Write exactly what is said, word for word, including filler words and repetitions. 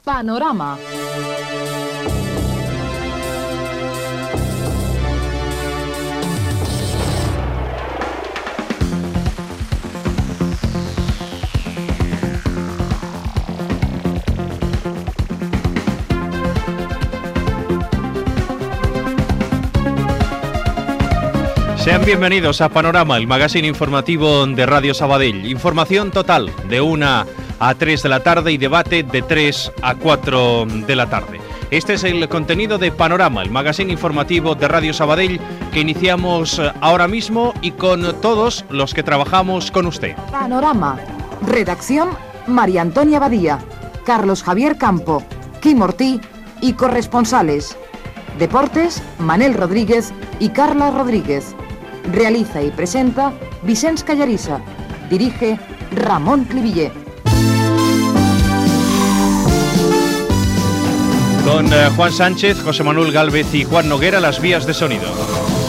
Panorama. Sean bienvenidos a Panorama, el magazine informativo de Radio Sabadell. Información total de una a tres de la tarde y debate de tres a cuatro de la tarde. Este es el contenido de Panorama, el magazine informativo de Radio Sabadell, que iniciamos ahora mismo y con todos los que trabajamos con usted. Panorama. Redacción: María Antonia Badía, Carlos Javier Campo, Kim Ortí y corresponsales. Deportes: Manel Rodríguez y Carla Rodríguez. Realiza y presenta Vicens Callarisa. Dirige Ramón Clivillé. Con eh, Juan Sánchez, José Manuel Gálvez y Juan Noguera, las vías de sonido.